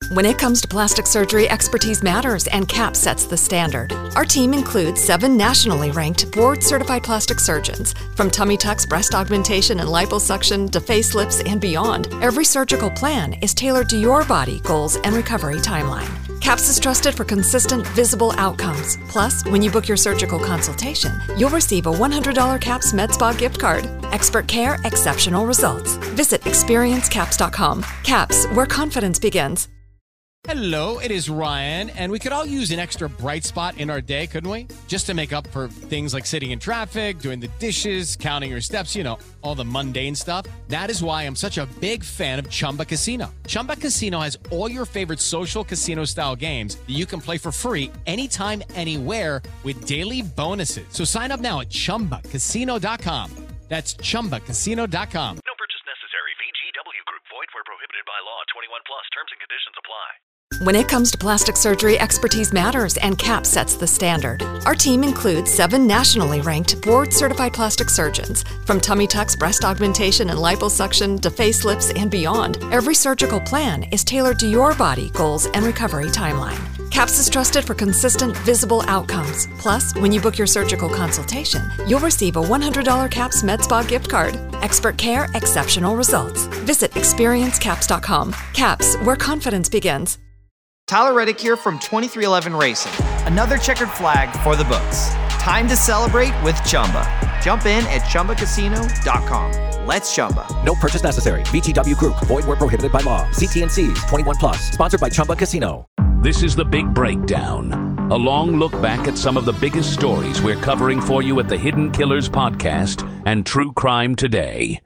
When it comes to plastic surgery, expertise matters, and CAPS sets the standard. Our team includes 7 nationally ranked, board-certified plastic surgeons. From tummy tucks, breast augmentation, and liposuction to facelifts and beyond, every surgical plan is tailored to your body, goals, and recovery timeline. CAPS is trusted for consistent, visible outcomes. Plus, when you book your surgical consultation, you'll receive a $100 CAPS Med Spa gift card. Expert care, exceptional results. Visit experiencecaps.com. CAPS, where confidence begins. Hello, it is Ryan, and we could all use an extra bright spot in our day, couldn't we? Just to make up for things like sitting in traffic, doing the dishes, counting your steps, all the mundane stuff. That is why I'm such a big fan of Chumba Casino. Chumba Casino has all your favorite social casino-style games that you can play for free anytime, anywhere with daily bonuses. So sign up now at ChumbaCasino.com. That's ChumbaCasino.com. No purchase necessary. VGW Group. Void where prohibited by law. 21 plus. Terms and conditions apply. When it comes to plastic surgery, expertise matters, and CAPS sets the standard. Our team includes 7 nationally ranked, board-certified plastic surgeons. From tummy tucks, breast augmentation, and liposuction to facelifts and beyond, every surgical plan is tailored to your body, goals, and recovery timeline. CAPS is trusted for consistent, visible outcomes. Plus, when you book your surgical consultation, you'll receive a $100 CAPS Med Spa gift card. Expert care, exceptional results. Visit experiencecaps.com. CAPS, where confidence begins. Tyler Reddick here from 2311 Racing. Another checkered flag for the books. Time to celebrate with Chumba. Jump in at ChumbaCasino.com. Let's Chumba. No purchase necessary. VGW Group. Void where prohibited by law. CT&Cs. 21 plus. Sponsored by Chumba Casino. This is The Big Breakdown. A long look back at some of the biggest stories we're covering for you at the Hidden Killers podcast and True Crime Today.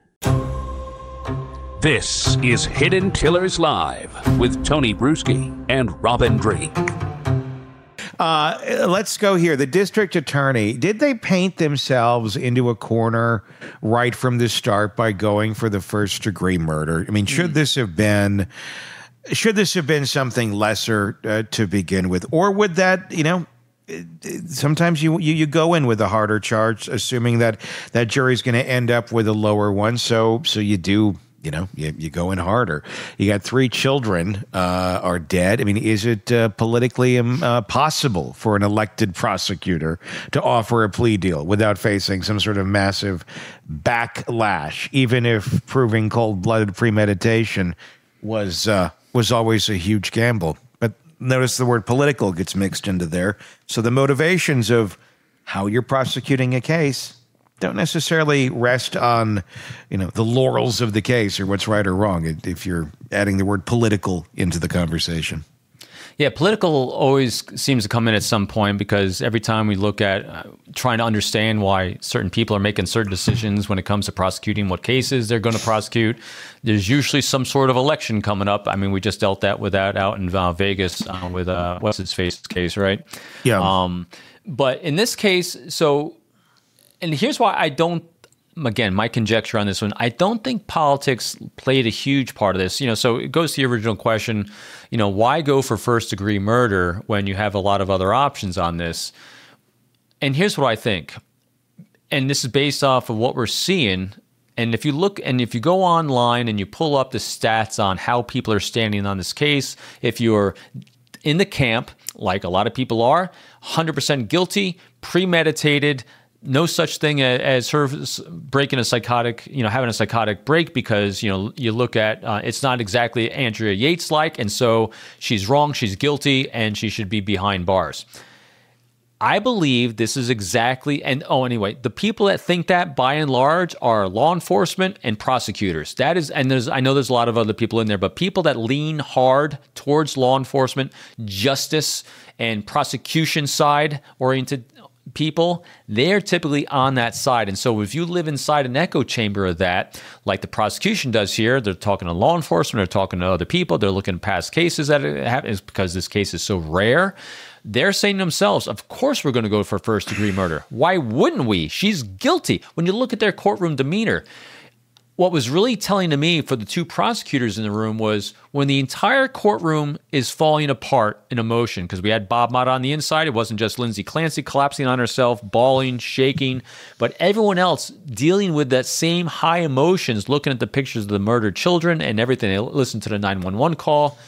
This is Hidden Killers Live with Tony Bruschi and Robin Drake. Let's go here. The district attorney, did they paint themselves into a corner right from the start by going for the first degree murder? I mean, should this have been something lesser to begin with? Or would that, sometimes you go in with a harder charge, assuming that jury's going to end up with a lower one. So you do, you go in harder. You got 3 children are dead. I mean, is it politically possible for an elected prosecutor to offer a plea deal without facing some sort of massive backlash, even if proving cold-blooded premeditation was always a huge gamble? But notice the word political gets mixed into there. So the motivations of how you're prosecuting a case don't necessarily rest on, the laurels of the case or what's right or wrong, if you're adding the word political into the conversation. Yeah, political always seems to come in at some point, because every time we look at trying to understand why certain people are making certain decisions when it comes to prosecuting what cases they're going to prosecute, there's usually some sort of election coming up. I mean, we just dealt with that out in Vegas with what's his face case, right? Yeah. But in this case, and here's why I don't, again, my conjecture on this one, I don't think politics played a huge part of this. So it goes to the original question, why go for first degree murder when you have a lot of other options on this? And here's what I think. And this is based off of what we're seeing. And if you look and if you go online and you pull up the stats on how people are standing on this case, if you're in the camp, like a lot of people are, 100% guilty, premeditated, no such thing as her breaking a psychotic, having a psychotic break, because, you look at, it's not exactly Andrea Yates-like, and so she's wrong, she's guilty, and she should be behind bars. I believe this is exactly, anyway, the people that think that, by and large, are law enforcement and prosecutors. That is, and I know there's a lot of other people in there, but people that lean hard towards law enforcement, justice, and prosecution side oriented people, they're typically on that side. And so if you live inside an echo chamber of that, like the prosecution does here, they're talking to law enforcement, they're talking to other people, they're looking at past cases that happen, because this case is so rare. They're saying to themselves, of course we're going to go for first degree murder. Why wouldn't we? She's guilty. When you look at their courtroom demeanor, what was really telling to me for the 2 prosecutors in the room was when the entire courtroom is falling apart in emotion, because we had Bob Mott on the inside. It wasn't just Lindsay Clancy collapsing on herself, bawling, shaking, but everyone else dealing with that same high emotions, looking at the pictures of the murdered children and everything. They listened to the 911 call.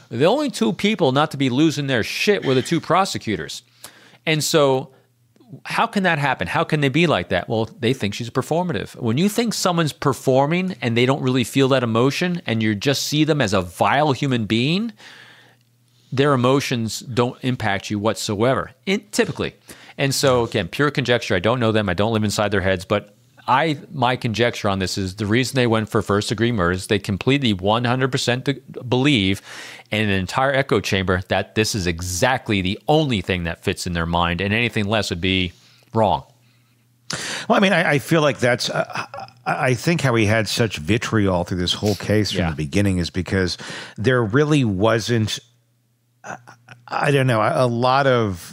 The only two people not to be losing their shit were the two prosecutors. And so how can that happen? How can they be like that? Well, they think she's performative. When you think someone's performing and they don't really feel that emotion and you just see them as a vile human being, their emotions don't impact you whatsoever, typically. And so, again, pure conjecture. I don't know them. I don't live inside their heads. But my conjecture on this is the reason they went for first-degree murder is they completely 100% believe in an entire echo chamber that this is exactly the only thing that fits in their mind, and anything less would be wrong. Well, I mean, I feel like that's I think how he had such vitriol through this whole case from the beginning is because there really wasn't, I don't know, a lot of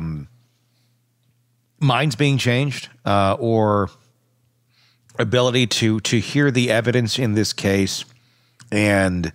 minds being changed or ability to hear the evidence in this case and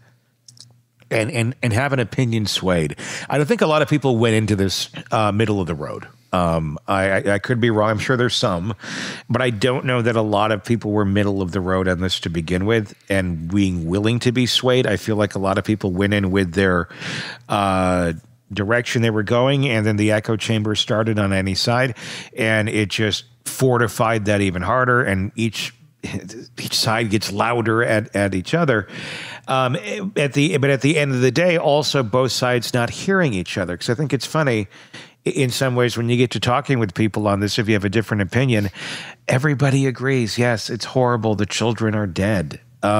have an opinion swayed. I don't think a lot of people went into this middle of the road. I could be wrong. I'm sure there's some, but I don't know that a lot of people were middle of the road on this to begin with and being willing to be swayed. I feel like a lot of people went in with their direction they were going, and then the echo chamber started on any side, and it just fortified that even harder, and each side gets louder at each other. But at the end of the day, also both sides not hearing each other. Because I think it's funny in some ways when you get to talking with people on this, if you have a different opinion, everybody agrees. Yes, it's horrible. The children are dead.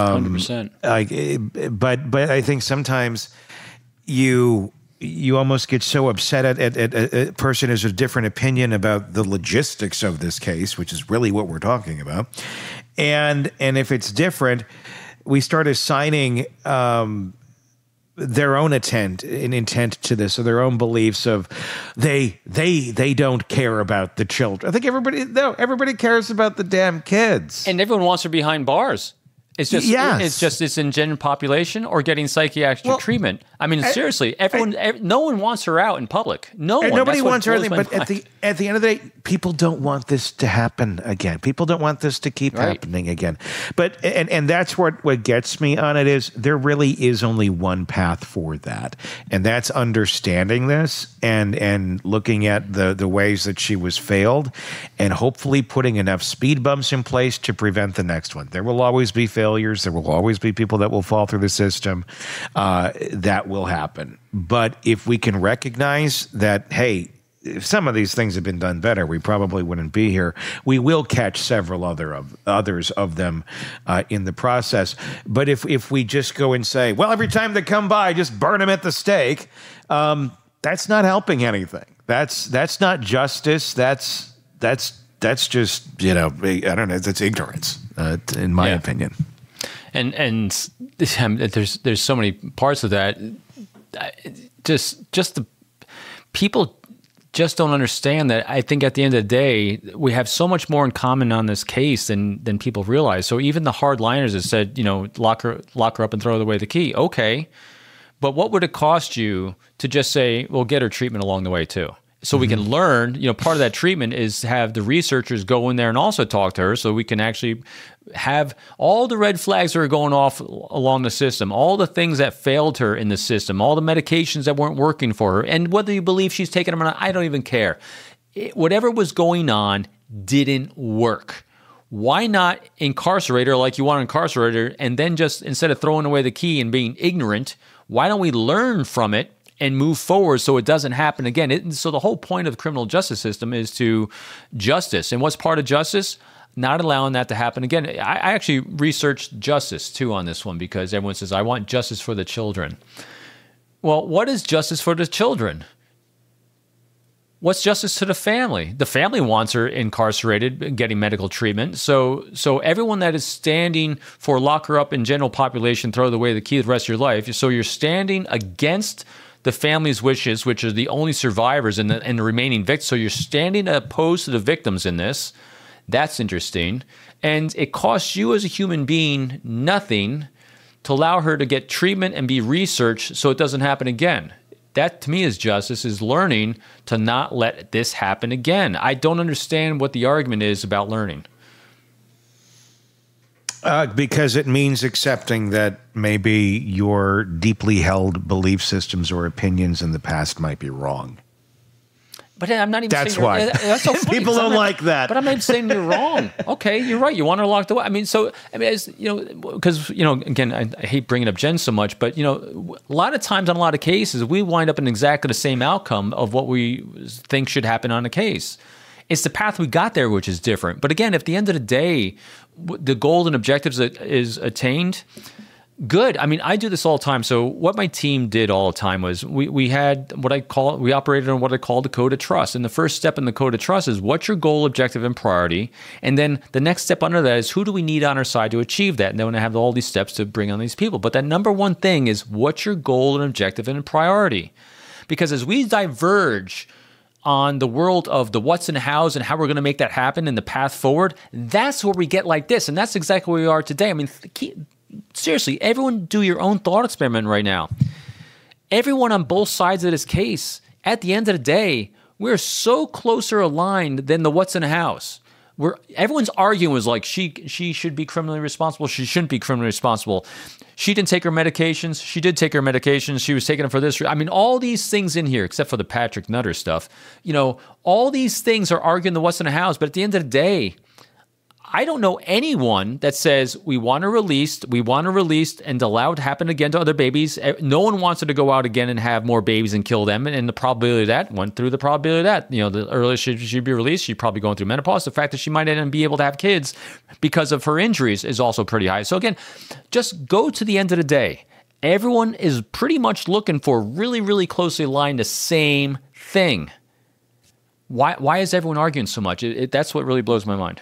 100%. But I think sometimes you almost get so upset at a person who has a different opinion about the logistics of this case, which is really what we're talking about. And if it's different, we start assigning their own intent to this, or their own beliefs of they don't care about the children. I think everybody cares about the damn kids. And everyone wants her behind bars. It's just it's in general population or getting psychiatric treatment. I mean, seriously, no one wants her out in public. Nobody wants her anything. But at the end of the day, people don't want this to happen again. People don't want this to keep happening again. But and that's what gets me on it is there really is only one path for that, and that's understanding this and looking at the ways that she was failed, and hopefully putting enough speed bumps in place to prevent the next one. There will always be failures. There will always be people that will fall through the system. That will happen. But if we can recognize that, hey, if some of these things had been done better, we probably wouldn't be here. We will catch several others of them in the process. But if we just go and say, well, every time they come by, just burn them at the stake, that's not helping anything. That's not justice. That's just, I don't know. That's ignorance, in my opinion. And there's so many parts of that. Just the people just don't understand that. I think at the end of the day, we have so much more in common on this case than people realize. So even the hardliners that said, lock her up and throw away the key. Okay, but what would it cost you to just say, well, get her treatment along the way too? So we can learn, part of that treatment is to have the researchers go in there and also talk to her so we can actually have all the red flags that are going off along the system, all the things that failed her in the system, all the medications that weren't working for her, and whether you believe she's taking them or not, I don't even care. Whatever was going on didn't work. Why not incarcerate her like you want to incarcerate her, and then just instead of throwing away the key and being ignorant, why don't we learn from it and move forward so it doesn't happen again? So the whole point of the criminal justice system is to justice. And what's part of justice? Not allowing that to happen again. I actually researched justice too on this one because everyone says, I want justice for the children. Well, what is justice for the children? What's justice to the family? The family wants her incarcerated, getting medical treatment. So everyone that is standing for lock her up in general population, throw away the key the rest of your life. So you're standing against the family's wishes, which are the only survivors and the remaining victims. So you're standing opposed to the victims in this. That's interesting. And it costs you as a human being nothing to allow her to get treatment and be researched so it doesn't happen again. That, to me, is justice, is learning to not let this happen again. I don't understand what the argument is about learning. Because it means accepting that maybe your deeply held belief systems or opinions in the past might be wrong. But I'm not even That's saying why. That's so funny, People don't like that. But I'm not even saying you're wrong. Okay, you're right. You want her locked away. I mean, as you know, because, again, I hate bringing up Jen so much, but, a lot of times on a lot of cases, we wind up in exactly the same outcome of what we think should happen on a case. It's the path we got there which is different. But again, if at the end of the day, the goal and objectives is attained, good. I mean, I do this all the time. So what my team did all the time was we had we operated on what I call the code of trust. And the first step in the code of trust is what's your goal, objective, and priority? And then the next step under that is who do we need on our side to achieve that? And then I have all these steps to bring on these people. But that number one thing is what's your goal and objective and priority? Because as we diverge on the world of the what's and hows and how we're going to make that happen and the path forward, that's where we get like this. And that's exactly where we are today. I mean, seriously, everyone do your own thought experiment right now. Everyone on both sides of this case, at the end of the day, we're so closer aligned than the what's and hows. Everyone's arguing was like, she should be criminally responsible. She shouldn't be criminally responsible. She didn't take her medications. She did take her medications. She was taking them for this. I mean, all these things in here, except for the Patrick Nutter stuff, all these things are arguing the what's and the hows. But at the end of the day, I don't know anyone that says we want her released and allow it to happen again to other babies. No one wants her to go out again and have more babies and kill them. And the probability of that went through the probability of that. The earlier she'd be released, she'd probably going through menopause. The fact that she might not be able to have kids because of her injuries is also pretty high. So again, just go to the end of the day. Everyone is pretty much looking for really, really closely aligned the same thing. Why is everyone arguing so much? That's what really blows my mind.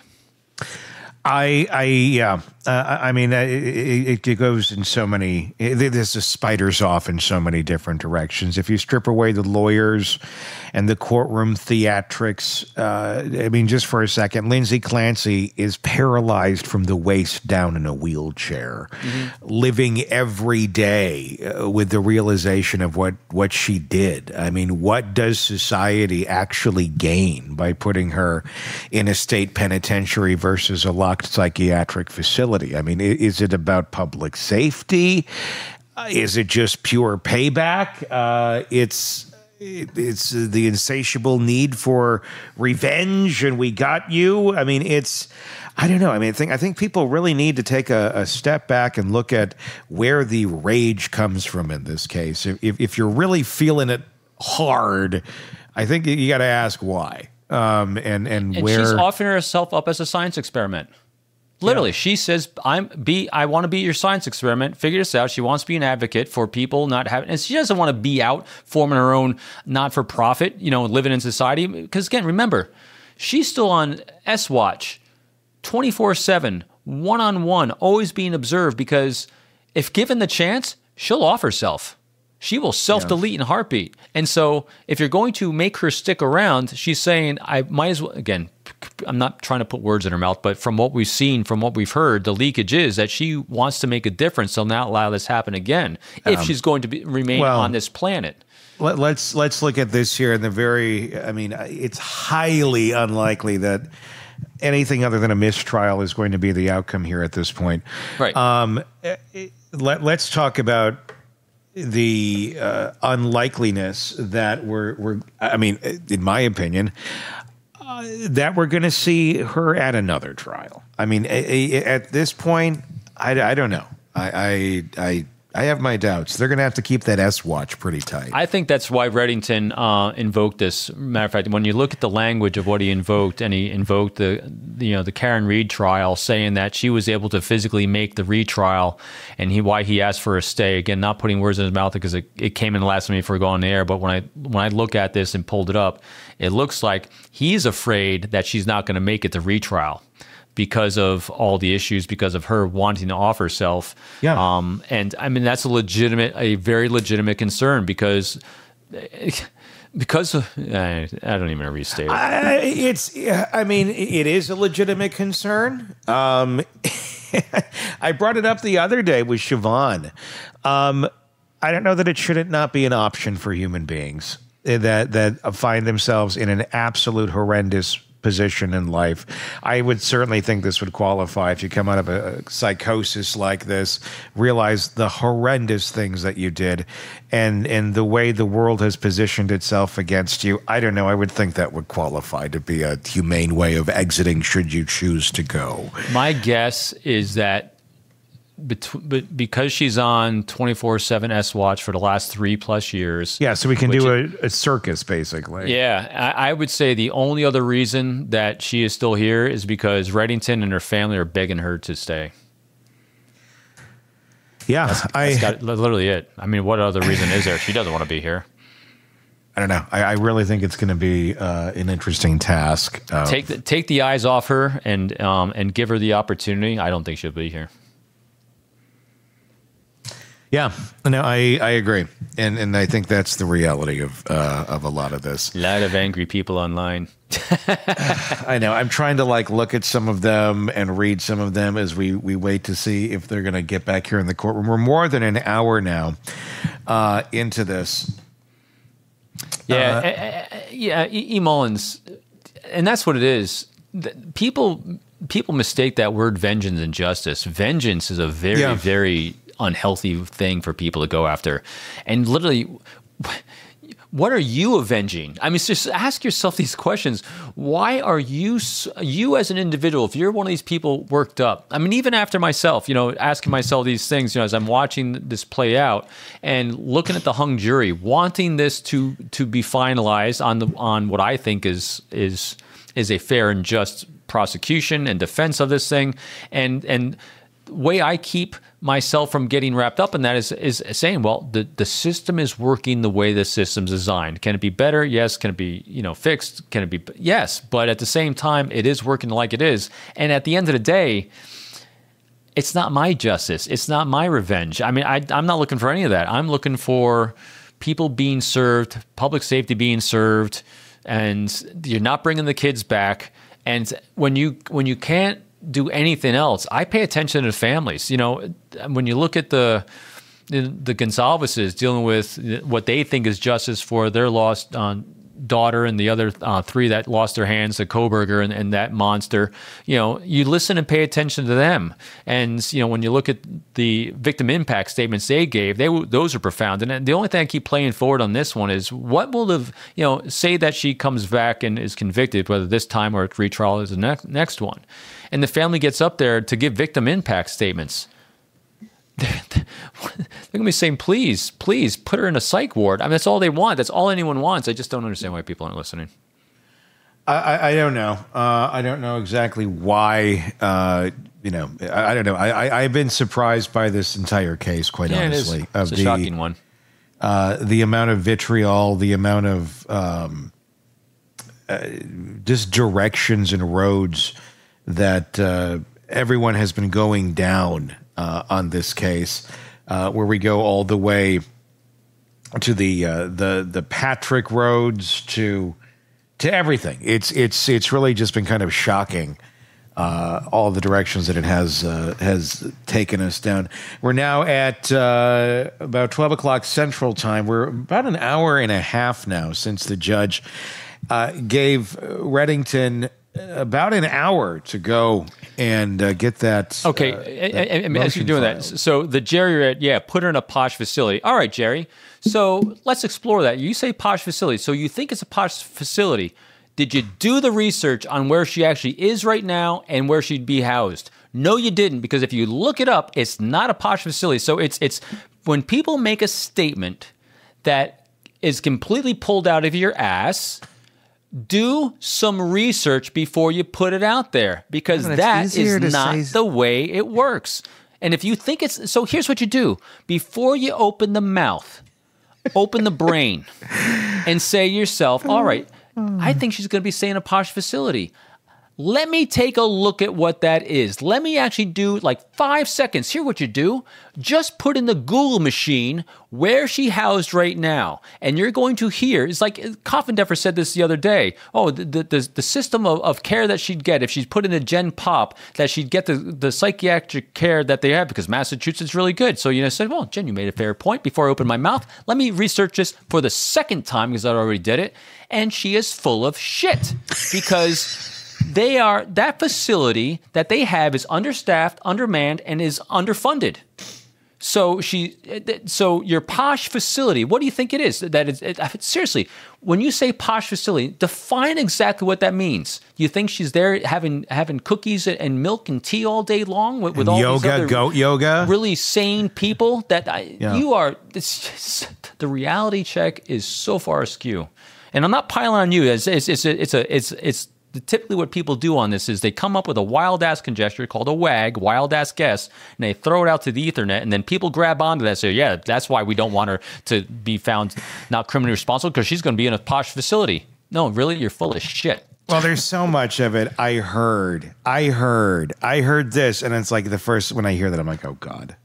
I mean, it goes in so many. There's the spiders off in so many different directions. If you strip away the lawyers and the courtroom theatrics, I mean, just for a second, Lindsay Clancy is paralyzed from the waist down in a wheelchair, living every day with the realization of what she did. I mean, what does society actually gain by putting her in a state penitentiary versus a locked psychiatric facility? I mean, is it about public safety? Is it just pure payback? It's the insatiable need for revenge, and we got you. I mean, I don't know. I mean, I think people really need to take a step back and look at where the rage comes from in this case. If you're really feeling it hard, I think you got to ask why. And where she's offering herself up as a science experiment. Literally, she says, I want to be your science experiment. Figure this out. She wants to be an advocate for people not having, and she doesn't want to be out forming her own not-for-profit, living in society. Because again, remember, she's still on S-Watch 24/7, one-on-one, always being observed, because if given the chance, she'll off herself. She will self-delete in a heartbeat. And so if you're going to make her stick around, she's saying, I might as well, again, I'm not trying to put words in her mouth, but from what we've seen, from what we've heard, the leakage is that she wants to make a difference to not allow this happen again if she's going to remain on this planet. Let's look at this here in it's highly unlikely that anything other than a mistrial is going to be the outcome here at this point. Right. Let's talk about the unlikeliness that in my opinion, that we're going to see her at another trial. I mean, at this point, I don't know. I have my doubts. They're going to have to keep that S-Watch pretty tight. I think that's why Reddington invoked this. Matter of fact, when you look at the language of what he invoked, and he invoked the Karen Reed trial, saying that she was able to physically make the retrial, and why he asked for a stay. Again, not putting words in his mouth because it came in the last minute before going on the air. But when I look at this and pulled it up, it looks like he's afraid that she's not going to make it to retrial, because of all the issues, because of her wanting to off herself. Yeah. And I mean, that's a very legitimate concern, because I don't even restate it. It is a legitimate concern. I brought it up the other day with Siobhan. I don't know that it shouldn't not be an option for human beings that find themselves in an absolute horrendous position in life. I would certainly think this would qualify if you come out of a psychosis like this, realize the horrendous things that you did and the way the world has positioned itself against you. I don't know. I would think that would qualify to be a humane way of exiting should you choose to go. My guess is that because she's on 24/7 S Watch for the last 3+ years. Yeah, so we can do a circus, basically. Yeah, I would say the only other reason that she is still here is because Reddington and her family are begging her to stay. Yeah, that's literally it. I mean, what other reason is there? She doesn't want to be here. I don't know. I really think it's going to be an interesting task. Take the eyes off her and give her the opportunity. I don't think she'll be here. Yeah, no, I agree, and I think that's the reality of a lot of this. A lot of angry people online. I know. I'm trying to look at some of them and read some of them as we wait to see if they're going to get back here in the courtroom. We're more than an hour now into this. Yeah, E. Mullins, and that's what it is. People mistake that word vengeance and justice. Vengeance is a very, very unhealthy thing for people to go after. And literally, what are you avenging? I mean, just ask yourself these questions. Why are you as an individual, if you're one of these people worked up? I mean, even after myself, asking myself these things, as I'm watching this play out and looking at the hung jury, wanting this to be finalized on what I think is a fair and just prosecution and defense of this thing, and the way I keep myself from getting wrapped up in that is saying, well, the system is working the way the system's designed. Can it be better? Yes. Can it be fixed? Can it be? Yes. But at the same time, it is working like it is. And at the end of the day, it's not my justice. It's not my revenge. I mean, I'm not looking for any of that. I'm looking for people being served, public safety being served, and you're not bringing the kids back. And when you can't do anything else, I pay attention to the families. When you look at the Gonsalveses dealing with what they think is justice for their lost daughter and the other 3 that lost their hands, the Koberger and that monster, you listen and pay attention to them. And, when you look at the victim impact statements they gave, those are profound. And the only thing I keep playing forward on this one is what will say that she comes back and is convicted, whether this time or retrial is the next one. And the family gets up there to give victim impact statements. They're going to be saying, please put her in a psych ward. I mean, that's all they want. That's all anyone wants. I just don't understand why people aren't listening. I don't know. I don't know exactly why. I don't know. I've been surprised by this entire case, quite honestly. It's a shocking one. The amount of vitriol, the amount of just directions and roads that everyone has been going down on this case, where we go all the way to the Patrick roads to everything. It's really just been kind of shocking, all the directions that it has taken us down. We're now at about 12 o'clock Central Time. We're about an hour and a half now since the judge gave Reddington about an hour to go and get that. Okay, as you're doing that, so the Jerry read, put her in a posh facility. All right, Jerry. So let's explore that. You say posh facility, so you think it's a posh facility. Did you do the research on where she actually is right now and where she'd be housed? No, you didn't, because if you look it up, it's not a posh facility. So it's when people make a statement that is completely pulled out of your ass, do some research before you put it out there, because that is not the way it works. And if you think so here's what you do. Before you open the mouth, open the brain and say to yourself, all right, I think she's going to be staying in a posh facility. Let me take a look at what that is. Let me actually do like 5 seconds. Here, what you do, just put in the Google machine where she housed right now. And you're going to hear, it's like Coffindeffer said this the other day. Oh, the system of care that she'd get if she's put in a Gen Pop, that she'd get the psychiatric care that they have because Massachusetts is really good. So, I said, well, Jen, you made a fair point. Before I open my mouth, let me research this for the second time because I already did it. And she is full of shit because that facility that they have is understaffed, undermanned, and is underfunded. So your posh facility, what do you think it is? Seriously, when you say posh facility, define exactly what that means. You think she's there having cookies and milk and tea all day long with all yoga, these other goat yoga, really sane people? You are. The reality check is so far askew, and I'm not piling on you. It's typically what people do on this is they come up with a wild-ass conjecture called a WAG, wild-ass guess, and they throw it out to the ethernet, and then people grab onto that and say, yeah, that's why we don't want her to be found not criminally responsible because she's going to be in a posh facility. No, really? You're full of shit. Well, there's so much of it. I heard this, and it's like the first, when I hear that, I'm like, oh, God.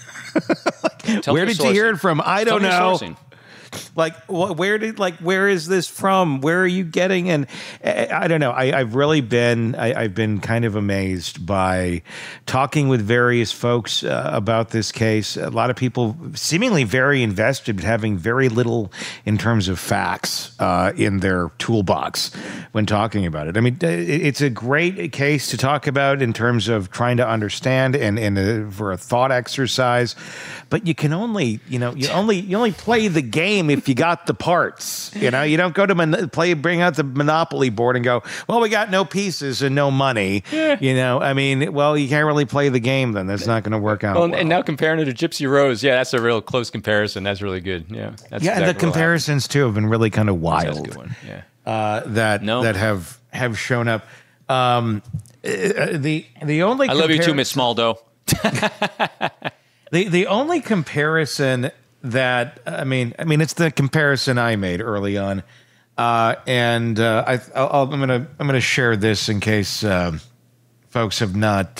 Where did you hear it from? I don't know. Like, where is this from? Where are you getting? And I don't know. I've been kind of amazed by talking with various folks about this case. A lot of people seemingly very invested, but having very little in terms of facts in their toolbox when talking about it. I mean, it's a great case to talk about in terms of trying to understand and for a thought exercise. But you can only, you only play the game if you got the parts. You don't go to bring out the Monopoly board and go, well, we got no pieces and no money. Yeah. I mean, well, you can't really play the game then. That's not going to work out. Well, and now comparing it to Gypsy Rose, that's a real close comparison. That's really good. Yeah. That's exactly, and the comparisons too have been really kind of wild. That's a good one. Yeah. That have shown up. The only I love you too, Miss Smaldo. The only comparison that I'm it's the comparison I made early on, and I'm gonna share this in case folks have not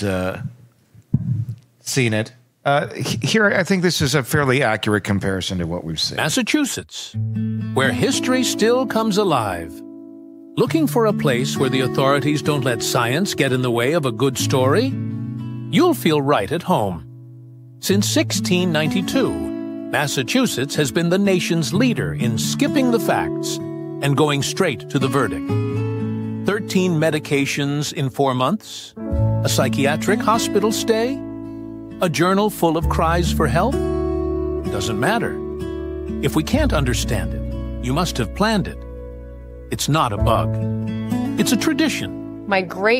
seen it. Here, I think this is a fairly accurate comparison to what we've seen. Massachusetts, where history still comes alive. Looking for a place where the authorities don't let science get in the way of a good story? You'll feel right at home. Since 1692, Massachusetts has been the nation's leader in skipping the facts and going straight to the verdict. 13 medications in 4 months, a psychiatric hospital stay, a journal full of cries for help? Doesn't matter. If we can't understand it, you must have planned it. It's not a bug. It's a tradition. My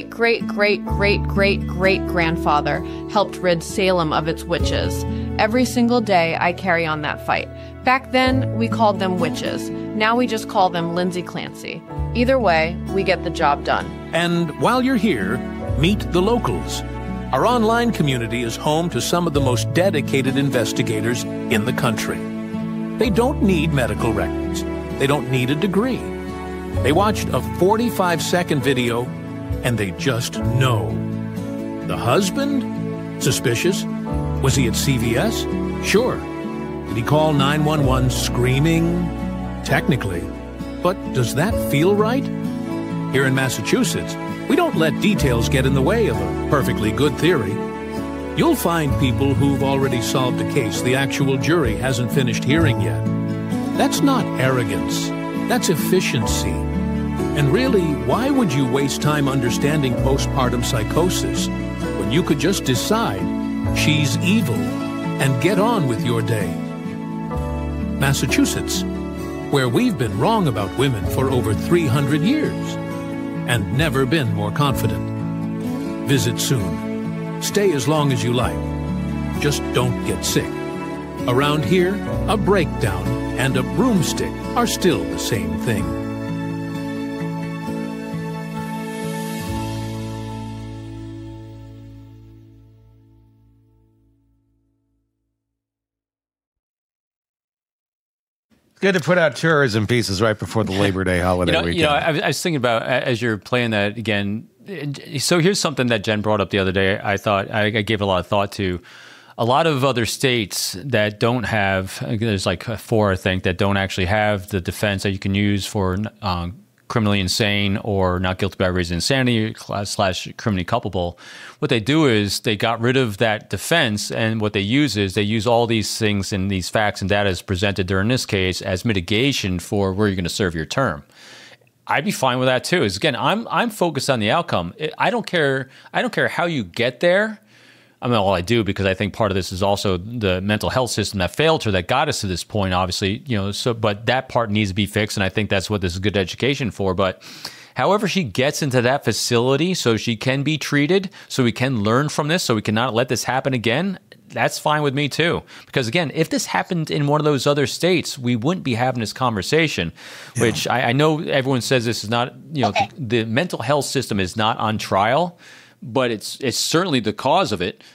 great-great-great-great-great-grandfather helped rid Salem of its witches. Every single day, I carry on that fight. Back then, we called them witches. Now we just call them Lindsay Clancy. Either way, we get the job done. And while you're here, meet the locals. Our online community is home to some of the most dedicated investigators in the country. They don't need medical records. They don't need a degree. They watched a 45-second video, and they just know. The husband? Suspicious. Was he at CVS? Sure. Did he call 911 screaming? Technically. But does that feel right? Here in Massachusetts, we don't let details get in the way of a perfectly good theory. You'll find people who've already solved a case the actual jury hasn't finished hearing yet. That's not arrogance. That's efficiency. And really, why would you waste time understanding postpartum psychosis when you could just decide she's evil and get on with your day? Massachusetts, where we've been wrong about women for over 300 years and never been more confident. Visit soon. Stay as long as you like. Just don't get sick. Around here, a breakdown and a broomstick are still the same thing. Good to put out tourism pieces right before the Labor Day holiday weekend. I was thinking about, as you're playing that again, So here's something that Jen brought up the other day. I thought I gave a lot of thought to. A lot of other states that don't have, there's like 4, I think, that don't actually have the defense that you can use for criminally insane or not guilty by reason of insanity / criminally culpable. What they do is they got rid of that defense, and what they use is they use all these things and these facts and data as presented during this case as mitigation for where you're going to serve your term. I'd be fine with that too. Is again, I'm focused on the outcome. I don't care how you get there. I mean, well, I do, because I think part of this is also the mental health system that failed her, that got us to this point, obviously, so, but that part needs to be fixed. And I think that's what this is good education for. But however she gets into that facility so she can be treated, so we can learn from this, so we cannot let this happen again, that's fine with me too. Because again, if this happened in one of those other states, we wouldn't be having this conversation, which I know everyone says this is not, the mental health system is not on trial, but it's certainly the cause of it.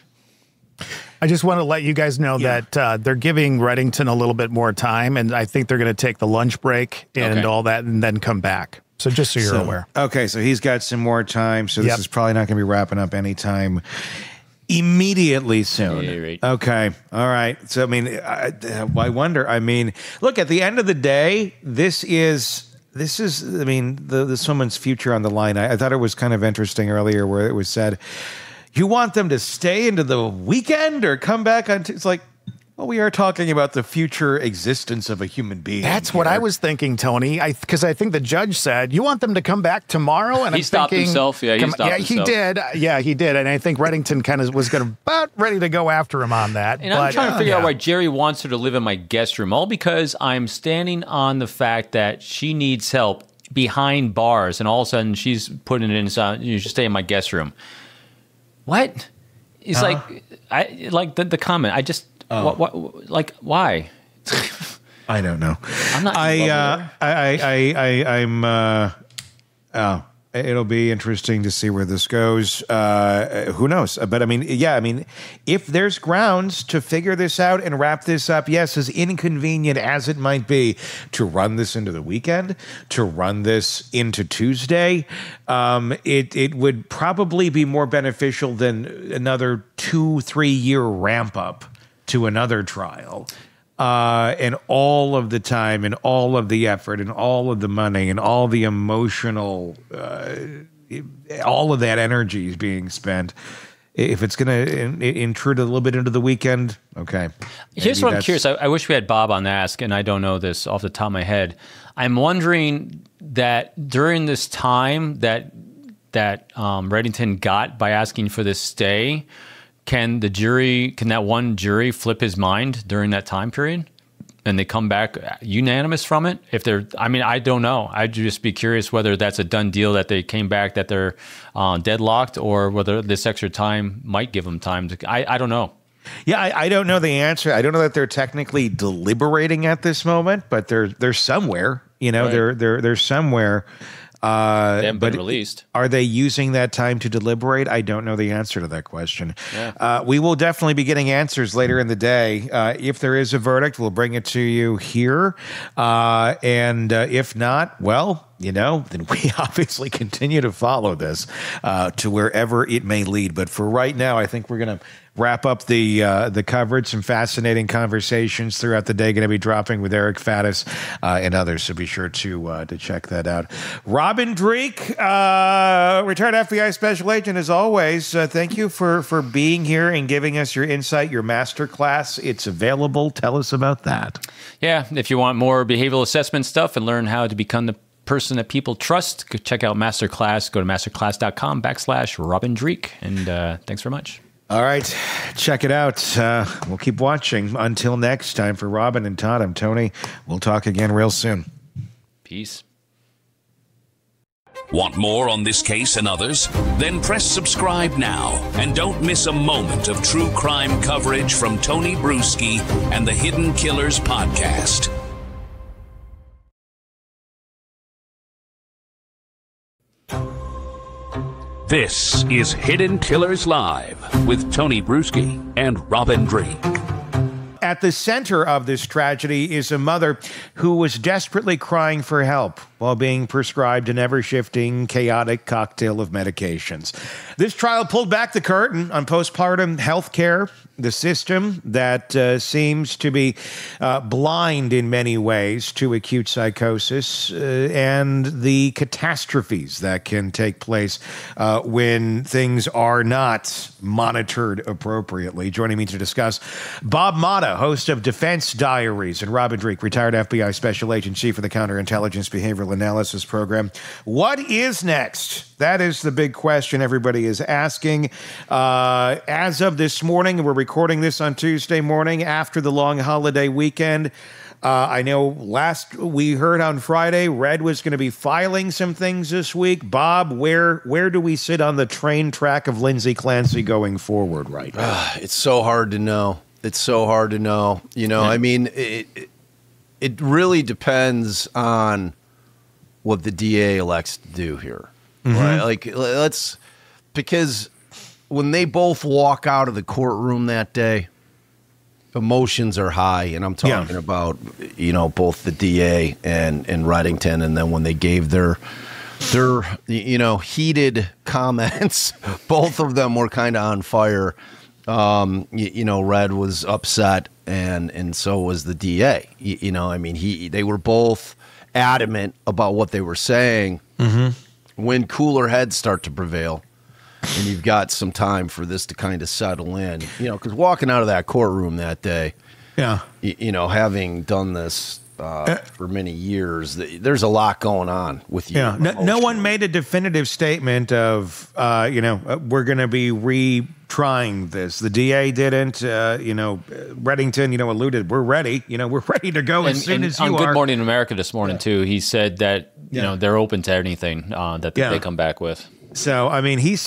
I just want to let you guys know that they're giving Reddington a little bit more time, and I think they're going to take the lunch break and all that and then come back. So just so you're aware. Okay, so he's got some more time, so this is probably not going to be wrapping up anytime immediately soon. Yeah, right. Okay, all right. So, I mean, I wonder. I mean, look, at the end of the day, this is, I mean, this woman's future on the line. I thought it was kind of interesting earlier where it was said, you want them to stay into the weekend or come back on? It's like, well, we are talking about the future existence of a human being. That's what I was thinking, Tony. Because I think the judge said, you want them to come back tomorrow? And he stopped himself. Yeah, he stopped himself. He did. Yeah, he did. And I think Reddington kind of was about ready to go after him on that. And I'm trying to figure out why Jerry wants her to live in my guest room, all because I'm standing on the fact that she needs help behind bars, and all of a sudden she's putting it in, you should stay in my guest room. What? It's like the comment. I just what like why? I don't know. I'm not. I'm. It'll be interesting to see where this goes. Who knows? But I mean, if there's grounds to figure this out and wrap this up, yes, as inconvenient as it might be to run this into the weekend, to run this into Tuesday, it would probably be more beneficial than another 2-3 year ramp up to another trial. And all of the time and all of the effort and all of the money and all the emotional, all of that energy is being spent. If it's going to intrude a little bit into the weekend, okay. Here's what I'm curious. I wish we had Bob on Ask, and I don't know this off the top of my head. I'm wondering that during this time that Reddington got by asking for this stay, can that one jury flip his mind during that time period and they come back unanimous from it? I don't know. I'd just be curious whether that's a done deal, that they came back, that they're deadlocked, or whether this extra time might give them time to, I don't know. Yeah, I don't know the answer. I don't know that they're technically deliberating at this moment, but they're somewhere, right. They're somewhere. They haven't been released. Are they using that time to deliberate? I don't know the answer to that question. Yeah. We will definitely be getting answers later in the day. If there is a verdict, we'll bring it to you here. And if not, well, then we obviously continue to follow this to wherever it may lead. But for right now, I think we're going to wrap up the coverage. Some fascinating conversations throughout the day going to be dropping with Eric Faddis and others, so be sure to check that out. Robin Dreeke, retired FBI special agent, as always, thank you for being here and giving us your insight, your masterclass. It's available. Tell us about that. Yeah, if you want more behavioral assessment stuff and learn how to become the person that people trust, go check out Masterclass. Go to masterclass.com/Robin Dreeke. And thanks very much. All right, check it out. We'll keep watching. Until next time, for Robin and Todd, I'm Tony. We'll talk again real soon. Peace. Want more on this case and others? Then press subscribe now and don't miss a moment of true crime coverage from Tony Bruschi and the Hidden Killers podcast. This is Hidden Killers Live with Tony Bruschi and Robin Dreeke. at the center of this tragedy is a mother who was desperately crying for help while being prescribed an ever-shifting, chaotic cocktail of medications. This trial pulled back the curtain on postpartum health care, the system that seems to be blind in many ways to acute psychosis and the catastrophes that can take place when things are not monitored appropriately. Joining me to discuss, Bob Motta, host of Defense Diaries, and Robin Dreeke, retired FBI Special Agent, Chief of the Counterintelligence Behavioral Analysis Program. What is next? That is the big question everybody is asking. As of this morning, we're recording this on Tuesday morning after the long holiday weekend. I know last we heard on Friday, Red was going to be filing some things this week. Bob, where do we sit on the train track of Lindsay Clancy going forward right now? It's so hard to know. It's so hard to know. You know, I mean, it really depends on what the DA elects to do here, right? Like, because when they both walk out of the courtroom that day, emotions are high, and I'm talking about, you know, both the DA and Reddington, and then when they gave their you know, heated comments, both of them were kind of on fire. You know, Red was upset, and so was the DA. You know, I mean, they were both adamant about what they were saying. When cooler heads start to prevail, and you've got some time for this to kind of settle in, you know, because walking out of that courtroom that day, you know, having done this for many years, there's a lot going on with you. Yeah, no one made a definitive statement of, you know, we're going to be retrying this. The DA didn't, you know, Reddington, you know, alluded, we're ready, you know, we're ready to go as soon as you are. On Good Morning America this morning, too, he said that, you know, they're open to anything that they come back with. So, I mean, he's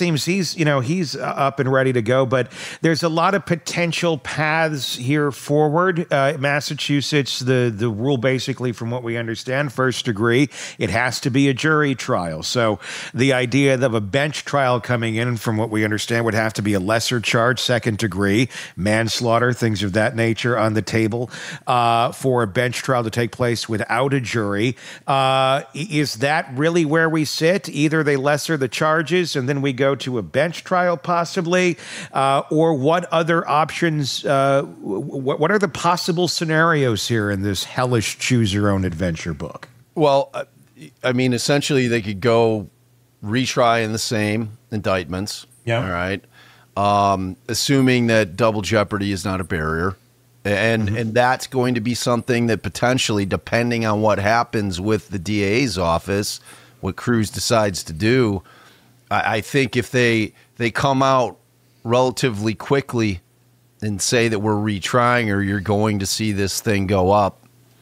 up and ready to go, but there's a lot of potential paths here forward. Massachusetts, the rule basically, from what we understand, first degree, it has to be a jury trial. So the idea of a bench trial coming in, from what we understand, would have to be a lesser charge, second degree, manslaughter, things of that nature on the table for a bench trial to take place without a jury. Is that really where we sit? Either they lesser the charge and then we go to a bench trial possibly, or what other options, what are the possible scenarios here in this hellish choose your own adventure book? Well, I mean, essentially they could go retry in the same indictments. All right. Assuming that double jeopardy is not a barrier. And that's going to be something that potentially, depending on what happens with the DA's office, what Cruz decides to do, I think if they come out relatively quickly and say that we're retrying, or you're going to see this thing go up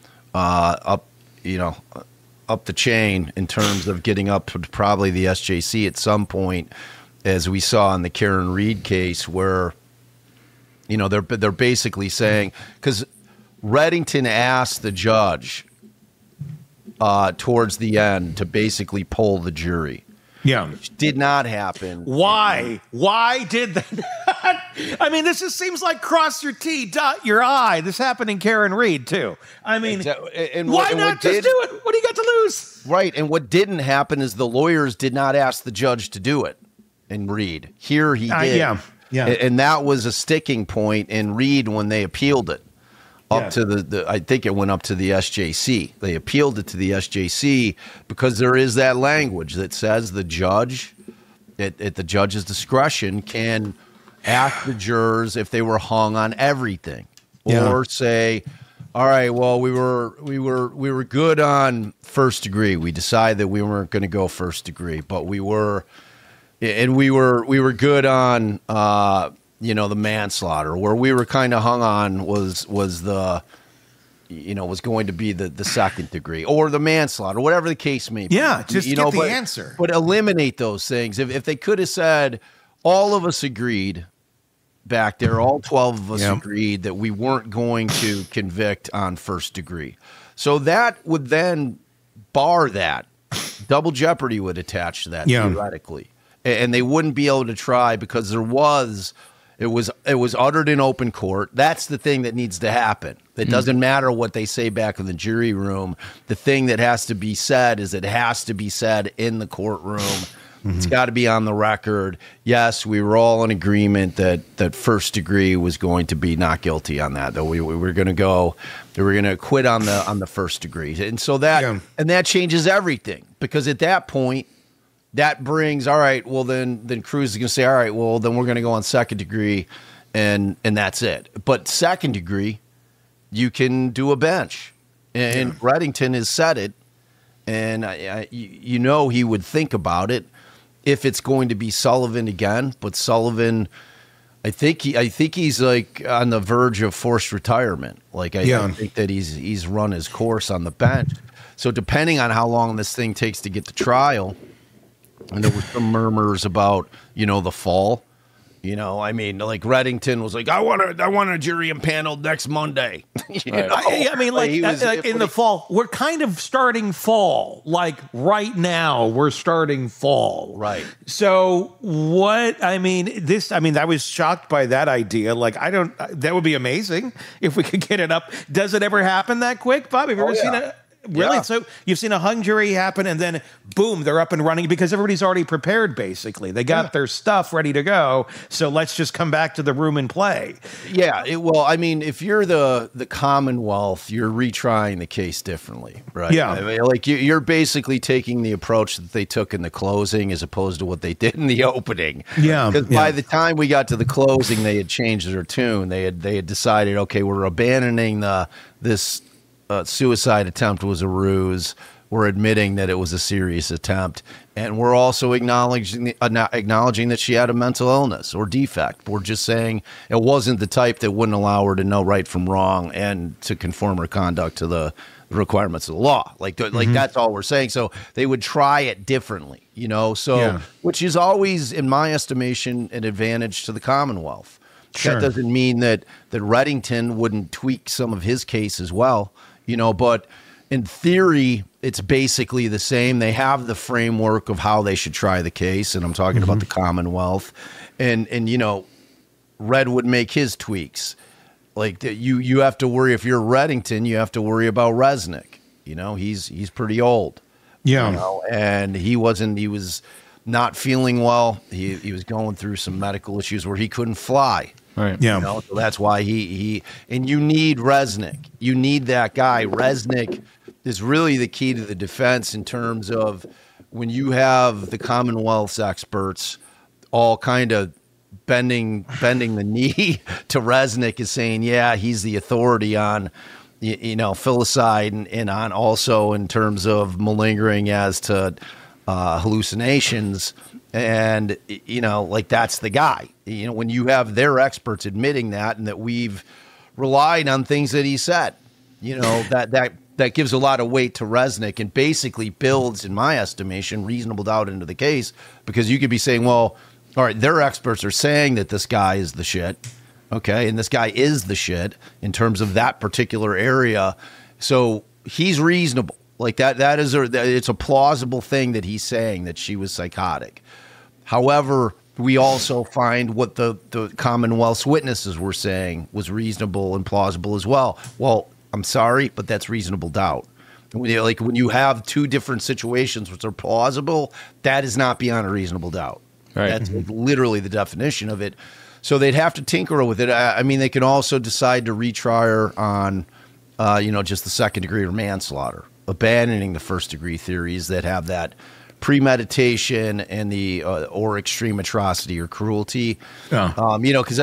the chain in terms of getting up to probably the SJC at some point, as we saw in the Karen Reed case, where, you know, they're basically saying, because Reddington asked the judge towards the end to basically pull the jury. Yeah. Which did not happen. Why? Why did that? I mean, seems like cross your T, dot your I. This happened in Karen Reed, too. I mean, why not just do it? What do you got to lose? Right. And what didn't happen is the lawyers did not ask the judge to do it in Reed. Here he did. Yeah. And that was a sticking point in Reed when they appealed it. Up to I think it went up to the SJC. They appealed it to the SJC because there is that language that says the judge, at the judge's discretion, can ask the jurors if they were hung on everything, or say, all right, well, we were good on first degree. We decided that we weren't going to go first degree, but we were good on you know, the manslaughter. Where we were kind of hung on was the, you know, was going to be the second degree or the manslaughter, whatever the case may be. Yeah, just get the answer. But eliminate those things. If they could have said, all of us agreed back there, all 12 of us agreed that we weren't going to convict on first degree. So that would then bar that. Double jeopardy would attach to that, theoretically. And they wouldn't be able to try, because there was It was uttered in open court. That's the thing that needs to happen. It doesn't matter what they say back in the jury room. The thing that has to be said is it has to be said in the courtroom. It's got to be on the record. Yes, we were all in agreement that first degree was going to be not guilty on that. That we were going to go, they were going to acquit on the first degree, and so that changes everything, because at that point, that brings, all right, well then Cruz is going to say, all right, well then we're going to go on second degree, and that's it. But second degree, you can do a bench, and Reddington has said it, and he would think about it if it's going to be Sullivan again. But Sullivan, I think he's like on the verge of forced retirement. Like I think that he's run his course on the bench. So depending on how long this thing takes to get to trial. And there were some murmurs about, the fall. I mean, like Reddington was like, I want a jury impaneled next Monday. I mean, like in the fall, we're kind of starting fall. Like right now, we're starting fall. Right. So I was shocked by that idea. Like, that would be amazing if we could get it up. Does it ever happen that quick, Bob? Have you ever seen it? Really? Yeah. So you've seen a hung jury happen, and then boom, they're up and running because everybody's already prepared, basically. They got their stuff ready to go, so let's just come back to the room and play. Yeah, if you're the Commonwealth, you're retrying the case differently, right? Yeah. I mean, like you're basically taking the approach that they took in the closing as opposed to what they did in the opening. Yeah. Because by the time we got to the closing, they had changed their tune. They had decided, okay, we're abandoning this suicide attempt was a ruse. We're admitting that it was a serious attempt, and we're also acknowledging that she had a mental illness or defect. We're just saying it wasn't the type that wouldn't allow her to know right from wrong and to conform her conduct to the requirements of the law. Like that's all we're saying. So they would try it differently, which is always, in my estimation, an advantage to the Commonwealth. Sure. That doesn't mean that Reddington wouldn't tweak some of his case as well. But in theory, it's basically the same. They have the framework of how they should try the case, and I'm talking about the Commonwealth. And Red would make his tweaks. Like you have to worry, if you're Reddington, you have to worry about Resnick. He's pretty old. Yeah. And he was not feeling well. He was going through some medical issues where he couldn't fly. Right. Yeah. So that's why and you need Resnick. You need that guy. Resnick is really the key to the defense in terms of when you have the Commonwealth's experts all kind of bending the knee to Resnick, is saying, yeah, he's the authority on filicide and on also in terms of malingering as to hallucinations. And, that's the guy. When you have their experts admitting that, and that we've relied on things that he said, that gives a lot of weight to Resnick and basically builds, in my estimation, reasonable doubt into the case, because you could be saying, well, all right, their experts are saying that this guy is the shit. Okay. And this guy is the shit in terms of that particular area. So he's reasonable. Like it's a plausible thing that he's saying, that she was psychotic. However, we also find what the Commonwealth's witnesses were saying was reasonable and plausible as well. Well, I'm sorry, but that's reasonable doubt. When you have two different situations which are plausible, that is not beyond a reasonable doubt. Right. That's literally the definition of it. So they'd have to tinker with it. I mean, they can also decide to retry her on, just the second degree or manslaughter, abandoning the first degree theories that have that premeditation and the or extreme atrocity or cruelty. Because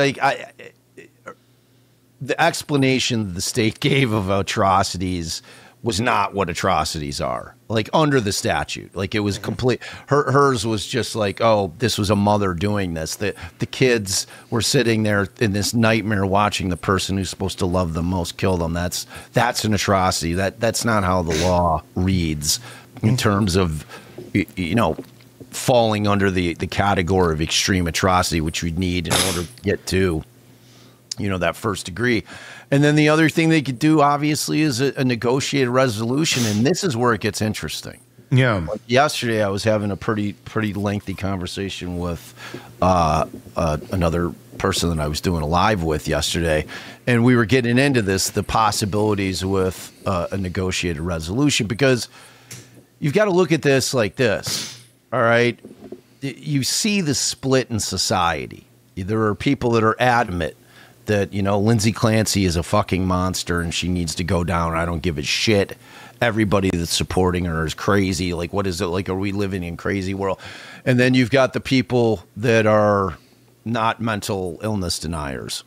the explanation the state gave of atrocities was not what atrocities are, like under the statute. Like it was complete. Hers was just like, oh, this was a mother doing this. The kids were sitting there in this nightmare watching the person who's supposed to love them most kill them. That's an atrocity. That's not how the law reads in terms of, falling under the category of extreme atrocity, which we need in order to get to, that first degree. And then the other thing they could do, obviously, is a negotiated resolution. And this is where it gets interesting. Yeah. Like yesterday, I was having a pretty lengthy conversation with another person that I was doing a live with yesterday, and we were getting into the possibilities with a negotiated resolution, because you've got to look at this like this. All right. You see the split in society. There are people that are adamant that, Lindsay Clancy is a fucking monster and she needs to go down. I don't give a shit. Everybody that's supporting her is crazy. Like, what is it? Like, are we living in a crazy world? And then you've got the people that are not mental illness deniers,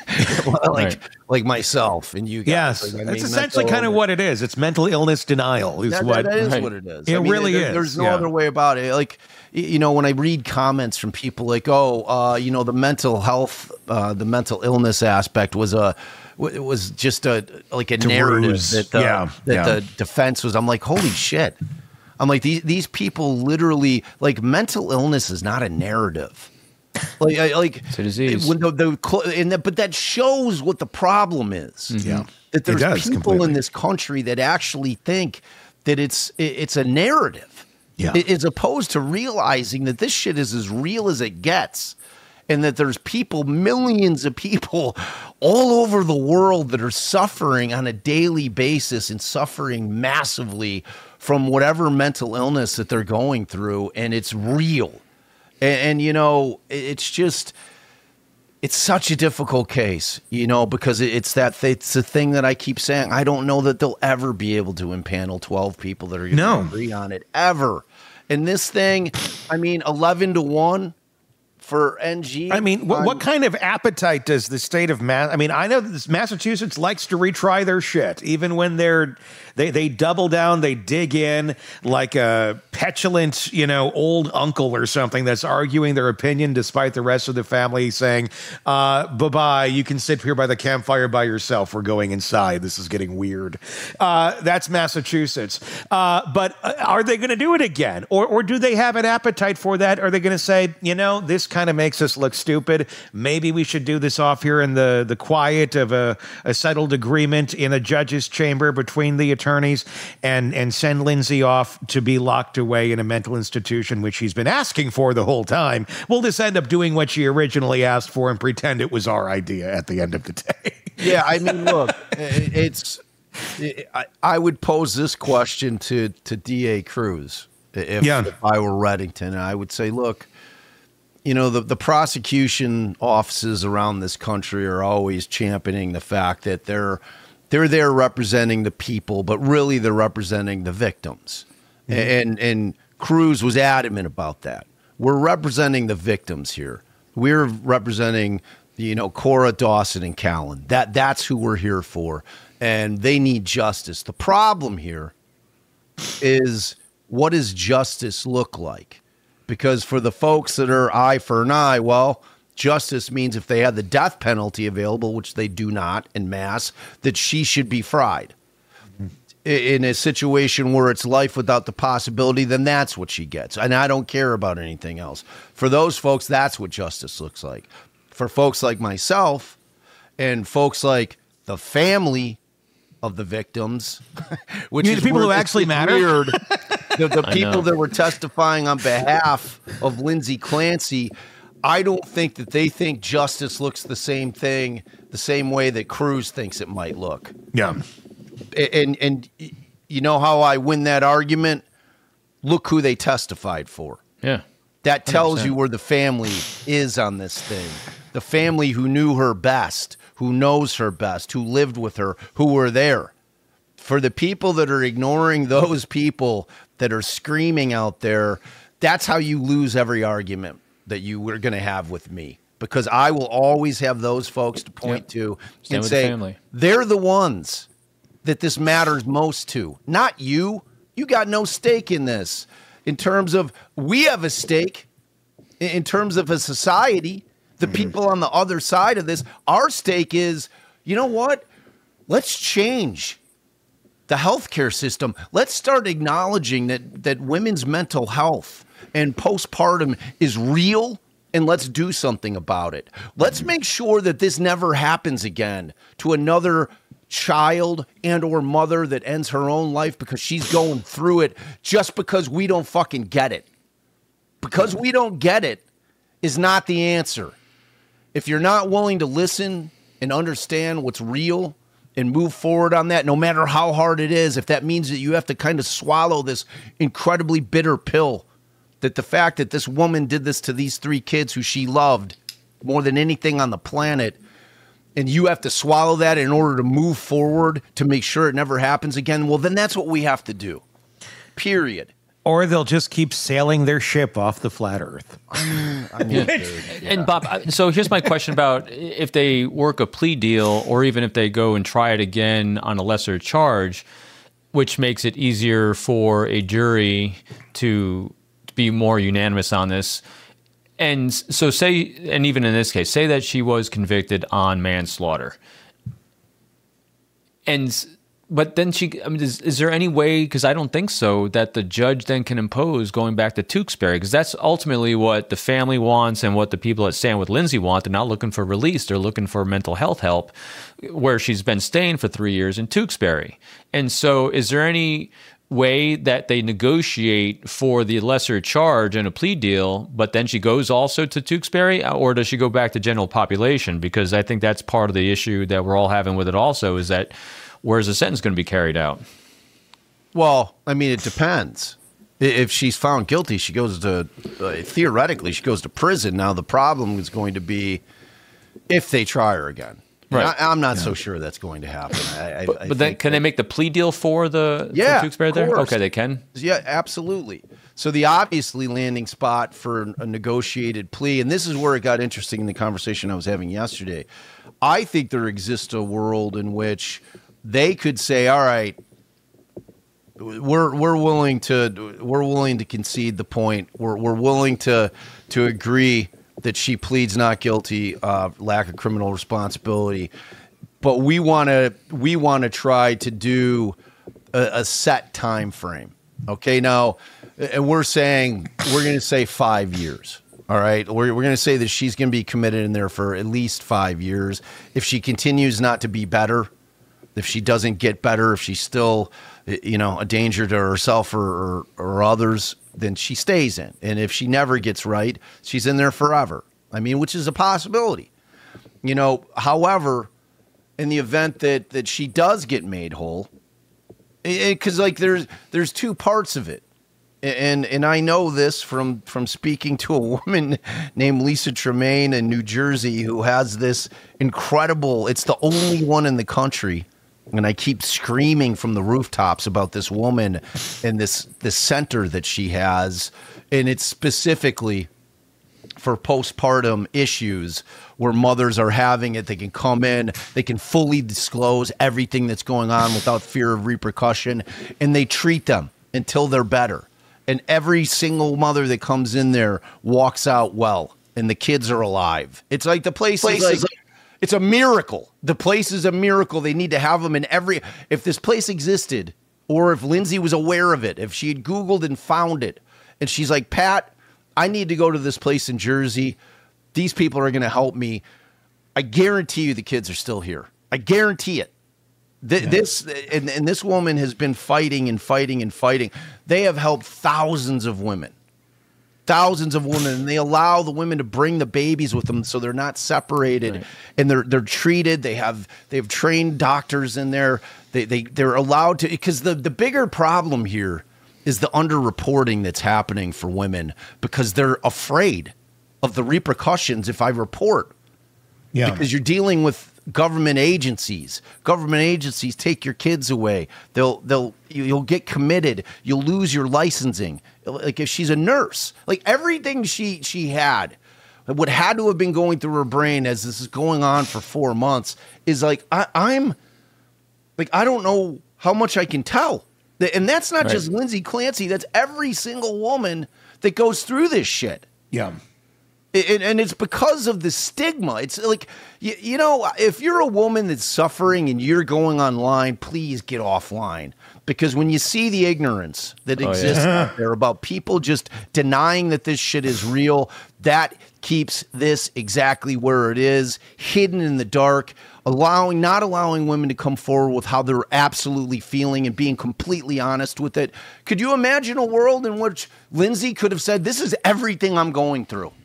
like myself and you guys. Yes, it's essentially kind of what it is. It's mental illness denial. That is what it is. It really is. There's no other way about it. Like, when I read comments from people like, the mental health, the mental illness aspect was just a narrative that the defense was. I'm like, holy shit. I'm like, these people literally, like, mental illness is not a narrative. It's a disease. But that shows what the problem is. Mm-hmm. Yeah, that there's people in this country that actually think that it's a narrative, as opposed to realizing that this shit is as real as it gets, and that there's millions of people all over the world that are suffering on a daily basis and suffering massively from whatever mental illness that they're going through, and it's real. And it's such a difficult case, because it's the thing that I keep saying. I don't know that they'll ever be able to impanel 12 people that are going to agree on it, ever. And this thing, 11-1 for NG. What kind of appetite does the state of I know that Massachusetts likes to retry their shit, even when they double down, they dig in like a petulant, old uncle or something that's arguing their opinion despite the rest of the family saying, bye-bye, you can sit here by the campfire by yourself. We're going inside. This is getting weird. That's Massachusetts. But are they going to do it again? Or do they have an appetite for that? Are they going to say, this kind of makes us look stupid. Maybe we should do this off here in the quiet of a settled agreement in a judge's chamber between the attorneys and send Lindsay off to be locked away in a mental institution, which she's been asking for the whole time. We'll just end up doing what she originally asked for and pretend it was our idea at the end of the day. Yeah, look, I would pose this question to D.A. Cruz if I were Reddington. I would say, look, the prosecution offices around this country are always championing the fact that they're there representing the people, but really they're representing the victims. Mm-hmm. And Cruz was adamant about that. We're representing the victims here. We're representing, Cora, Dawson, and Callan. That's who we're here for. And they need justice. The problem here is, what does justice look like? Because for the folks that are eye for an eye, well, justice means if they had the death penalty available, which they do not en masse, that she should be fried. In a situation where it's life without the possibility, then that's what she gets. And I don't care about anything else. For those folks, that's what justice looks like. For folks like myself and folks like the family of the victims, which is the people who actually matter. Weird. The people that were testifying on behalf of Lindsay Clancy, I don't think that they think justice looks the same way that Cruz thinks it might look. Yeah. And you know how I win that argument? Look who they testified for. Yeah. That tells 100%. You where the family is on this thing. The family who knew her best, who knows her best, who lived with her, who were there. For the people that are ignoring those people that are screaming out there, that's how you lose every argument that you were going to have with me. Because I will always have those folks to point to and say, they're the ones that this matters most to. Not you. You got no stake in this. In terms of, we have a stake. In terms of a society, the people on the other side of this, our stake is, you know what? Let's change the healthcare system. Let's start acknowledging that women's mental health and postpartum is real, and let's do something about it. Let's make sure that this never happens again to another child and or mother that ends her own life because she's going through it just because we don't fucking get it. Because we don't get it is not the answer. if you're not willing to listen and understand what's real and move forward on that, no matter how hard it is, if that means that you have to kind of swallow this incredibly bitter pill, that the fact that this woman did this to these 3 kids who she loved more than anything on the planet, and you have to swallow that in order to move forward to make sure it never happens again, well, then that's what we have to do. Period. Or they'll just keep sailing their ship off the flat Earth. And Bob, so here's my question about if they work a plea deal, or even if they go and try it again on a lesser charge, which makes it easier for a jury to be more unanimous on this. And so say, and even in this case, say that she was convicted on manslaughter. But then is there any way, because I don't think so, that the judge then can impose going back to Tewksbury? Because that's ultimately what the family wants and what the people at Stand With Lindsay want. They're not looking for release. They're looking for mental health help, where she's been staying for 3 years in Tewksbury. And so is there any way that they negotiate for the lesser charge in a plea deal, but then she goes also to Tewksbury, or does she go back to general population? Because I think that's part of the issue that we're all having with it also, is that where's the sentence going to be carried out? Well, I mean, it depends. If she's found guilty, she goes to, theoretically, she goes to prison. Now, the problem is going to be if they try her again. Right. I'm not so sure that's going to happen. But then can they make the plea deal for for Tewksbury there? Okay, they can? Yeah, absolutely. So the obviously landing spot for a negotiated plea, and this is where it got interesting in the conversation I was having yesterday. I think there exists a world in which they could say, all right, we're willing to concede the point. We're willing to agree that she pleads not guilty of lack of criminal responsibility, but we want to try to do a set time frame. Okay, now, and we're going to say 5 years. All right, we're going to say that she's going to be committed in there for at least 5 years. If she continues not to be better, if she doesn't get better, if she's still, a danger to herself or others, then she stays in. And if she never gets right, she's in there forever. I mean, which is a possibility. However, in the event that she does get made whole, because there's 2 parts of it. And I know this from speaking to a woman named Lisa Tremaine in New Jersey, who has this incredible, it's the only one in the country. And I keep screaming from the rooftops about this woman and this center that she has. And it's specifically for postpartum issues where mothers are having it. They can come in, they can fully disclose everything that's going on without fear of repercussion, and they treat them until they're better. And every single mother that comes in there walks out well, and the kids are alive. It's like the place is like, it's a miracle. The place is a miracle. They need to have them in every, if this place existed, or if Lindsay was aware of it, if she had Googled and found it, and she's like, Pat, I need to go to this place in Jersey. These people are going to help me. I guarantee you the kids are still here. I guarantee it. This woman has been fighting and fighting and fighting. They have helped thousands of women, and they allow the women to bring the babies with them so they're not separated, right. And they're treated. They have trained doctors in there. They're allowed to, because the bigger problem here is the underreporting that's happening for women, because they're afraid of the repercussions if I report. Yeah, because you're dealing with government agencies. Government agencies take your kids away. You'll get committed. You'll lose your licensing. Like if she's a nurse, like everything she had, what had to have been going through her brain as this is going on for 4 months is like, I'm like, I don't know how much I can tell. And that's not just Lindsay Clancy. That's every single woman that goes through this shit. Yeah. And it's because of the stigma. It's like, if you're a woman that's suffering and you're going online, please get offline. Because when you see the ignorance that exists out there about people just denying that this shit is real, that keeps this exactly where it is, hidden in the dark, not allowing women to come forward with how they're absolutely feeling and being completely honest with it. Could you imagine a world in which Lindsay could have said, this is everything I'm going through?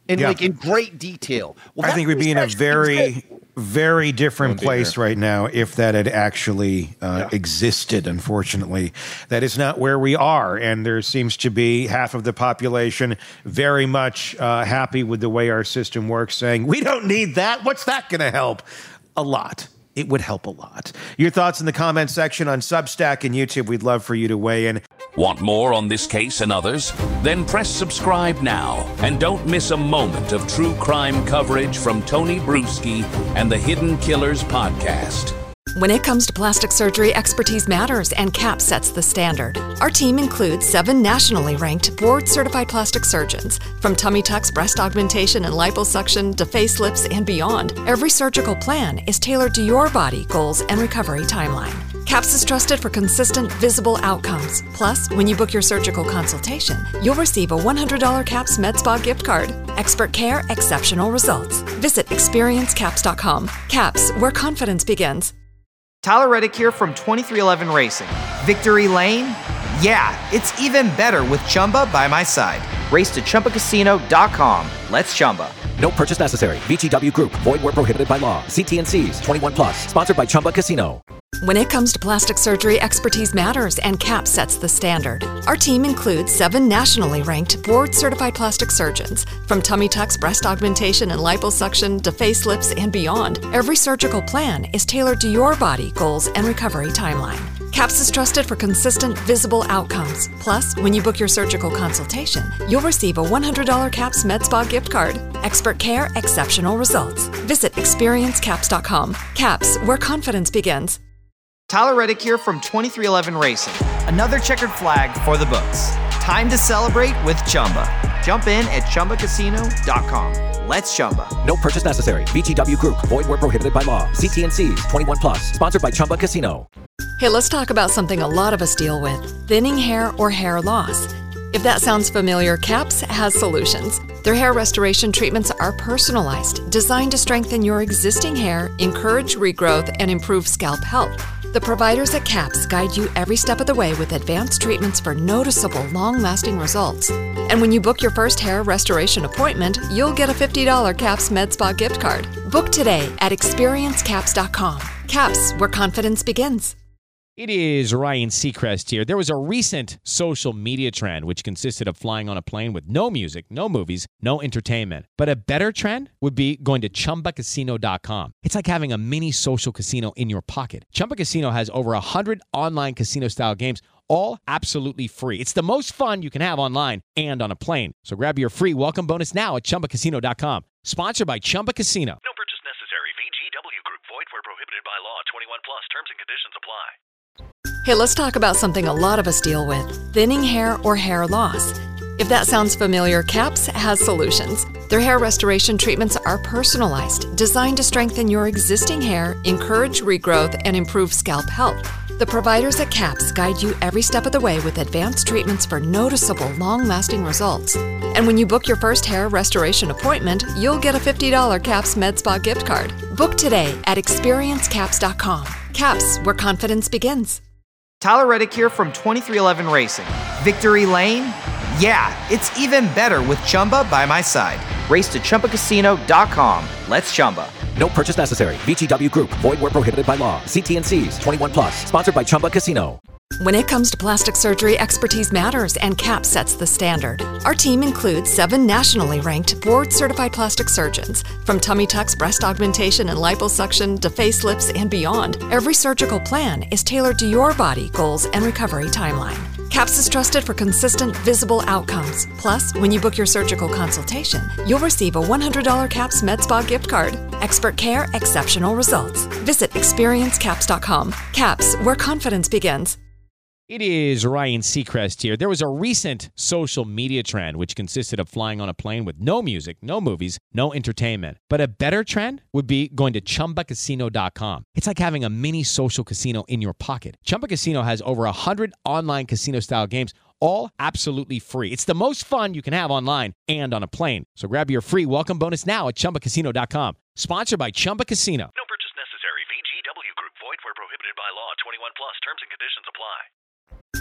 and like in great detail. Well, I think we'd be in a very, very different place right now if that had actually existed. Unfortunately, that is not where we are, and there seems to be half of the population very much happy with the way our system works, saying, we don't need that. What's that going to help? A lot. It would help a lot. Your thoughts in the comment section on Substack and YouTube. We'd love for you to weigh in. Want more on this case and others? Then press subscribe now and don't miss a moment of true crime coverage from Tony Bruschi and the Hidden Killers podcast. When it comes to plastic surgery, expertise matters, and CAPS sets the standard. Our team includes 7 nationally ranked, board-certified plastic surgeons. From tummy tucks, breast augmentation, and liposuction to facelifts and beyond, every surgical plan is tailored to your body, goals, and recovery timeline. CAPS is trusted for consistent, visible outcomes. Plus, when you book your surgical consultation, you'll receive a $100 CAPS Med Spa gift card. Expert care, exceptional results. Visit experiencecaps.com. CAPS, where confidence begins. Tyler Reddick here from 2311 Racing. Victory Lane? Yeah, it's even better with Chumba by my side. Race to ChumbaCasino.com. Let's Chumba. No purchase necessary. VGW Group. Void where prohibited by law. See T&Cs. 21 plus. Sponsored by Chumba Casino. When it comes to plastic surgery, expertise matters, and CAPS sets the standard. Our team includes 7 nationally ranked, board-certified plastic surgeons. From tummy tucks, breast augmentation, and liposuction to facelifts and beyond, every surgical plan is tailored to your body, goals, and recovery timeline. CAPS is trusted for consistent, visible outcomes. Plus, when you book your surgical consultation, you'll receive a $100 CAPS Med Spa gift card. Expert care, exceptional results. Visit experiencecaps.com. CAPS, where confidence begins. Tyler Reddick here from 2311 Racing. Another checkered flag for the books. Time to celebrate with Chumba. Jump in at ChumbaCasino.com. Let's Chumba. No purchase necessary. VGW Group. Void where prohibited by law. See T&Cs. 21 plus. Sponsored by Chumba Casino. Hey, let's talk about something a lot of us deal with: thinning hair or hair loss. If that sounds familiar, CAPS has solutions. Their hair restoration treatments are personalized, designed to strengthen your existing hair, encourage regrowth, and improve scalp health. The providers at CAPS guide you every step of the way with advanced treatments for noticeable, long-lasting results. And when you book your first hair restoration appointment, you'll get a $50 CAPS Med Spa gift card. Book today at experiencecaps.com. CAPS, where confidence begins. It is Ryan Seacrest here. There was a recent social media trend which consisted of flying on a plane with no music, no movies, no entertainment. But a better trend would be going to ChumbaCasino.com. It's like having a mini social casino in your pocket. Chumba Casino has over 100 online casino-style games, all absolutely free. It's the most fun you can have online and on a plane. So grab your free welcome bonus now at ChumbaCasino.com. Sponsored by Chumba Casino. No purchase necessary. VGW Group. Void where prohibited by law. 21 plus. Terms and conditions apply. Hey, let's talk about something a lot of us deal with: thinning hair or hair loss. If that sounds familiar, CAPS has solutions. Their hair restoration treatments are personalized, designed to strengthen your existing hair, encourage regrowth, and improve scalp health. The providers at CAPS guide you every step of the way with advanced treatments for noticeable, long-lasting results. And when you book your first hair restoration appointment, you'll get a $50 CAPS Med Spa gift card. Book today at experiencecaps.com. CAPS, where confidence begins. Tyler Reddick here from 2311 Racing. Victory Lane? Yeah, it's even better with Chumba by my side. Race to ChumbaCasino.com. Let's Chumba. No purchase necessary. VGW Group. Void where prohibited by law. See T&Cs. 21 plus. Sponsored by Chumba Casino. When it comes to plastic surgery, expertise matters, and CAPS sets the standard. Our team includes 7 nationally ranked, board-certified plastic surgeons. From tummy tucks, breast augmentation, and liposuction to facelifts and beyond, every surgical plan is tailored to your body, goals, and recovery timeline. CAPS is trusted for consistent, visible outcomes. Plus, when you book your surgical consultation, you'll receive a $100 CAPS Med Spa gift card. Expert care, exceptional results. Visit experiencecaps.com. CAPS, where confidence begins. It is Ryan Seacrest here. There was a recent social media trend which consisted of flying on a plane with no music, no movies, no entertainment. But a better trend would be going to ChumbaCasino.com. It's like having a mini social casino in your pocket. Chumba Casino has over 100 online casino-style games, all absolutely free. It's the most fun you can have online and on a plane. So grab your free welcome bonus now at ChumbaCasino.com. Sponsored by Chumba Casino. No purchase necessary. VGW Group. Void where prohibited by law. 21 plus. Terms and conditions apply.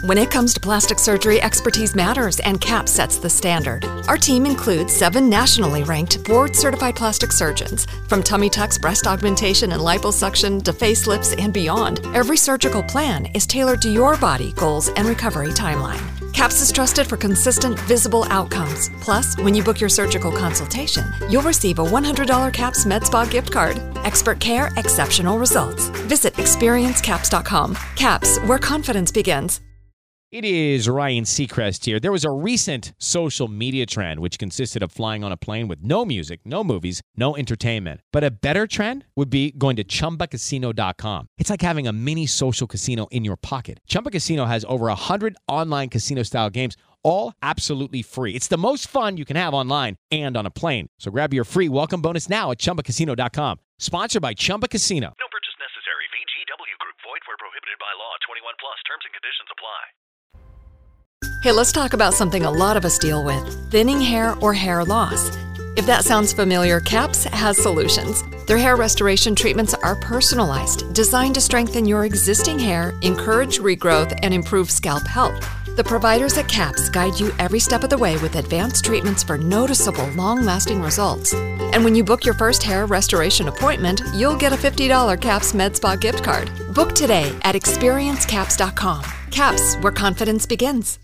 When it comes to plastic surgery, expertise matters, and CAPS sets the standard. Our team includes 7 nationally ranked, board-certified plastic surgeons. From tummy tucks, breast augmentation, and liposuction to facelifts and beyond, every surgical plan is tailored to your body, goals, and recovery timeline. CAPS is trusted for consistent, visible outcomes. Plus, when you book your surgical consultation, you'll receive a $100 CAPS Med Spa gift card. Expert care, exceptional results. Visit experiencecaps.com. CAPS, where confidence begins. It is Ryan Seacrest here. There was a recent social media trend which consisted of flying on a plane with no music, no movies, no entertainment. But a better trend would be going to ChumbaCasino.com. It's like having a mini social casino in your pocket. Chumba Casino has over 100 online casino-style games, all absolutely free. It's the most fun you can have online and on a plane. So grab your free welcome bonus now at ChumbaCasino.com. Sponsored by Chumba Casino. No purchase necessary. VGW Group. Void where prohibited by law. 21 plus. Terms and conditions apply. Hey, let's talk about something a lot of us deal with, thinning hair or hair loss. If that sounds familiar, CAPS has solutions. Their hair restoration treatments are personalized, designed to strengthen your existing hair, encourage regrowth, and improve scalp health. The providers at CAPS guide you every step of the way with advanced treatments for noticeable, long-lasting results. And when you book your first hair restoration appointment, you'll get a $50 CAPS Med Spa gift card. Book today at experiencecaps.com. CAPS, where confidence begins.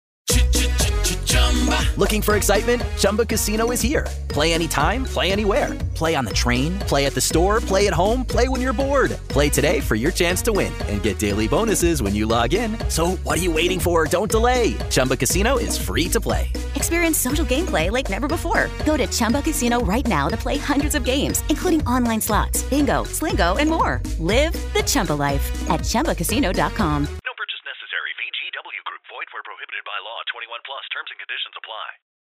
Looking for excitement? Chumba Casino is here. Play anytime, play anywhere. Play on the train, play at the store, play at home, play when you're bored. Play today for your chance to win and get daily bonuses when you log in. So what are you waiting for? Don't delay. Chumba Casino is free to play. Experience social gameplay like never before. Go to Chumba Casino right now to play hundreds of games, including online slots, bingo, Slingo, and more. Live the Chumba life at ChumbaCasino.com. No purchase necessary. VGW Group. Void where prohibited by law. 21 plus. Terms and conditions apply.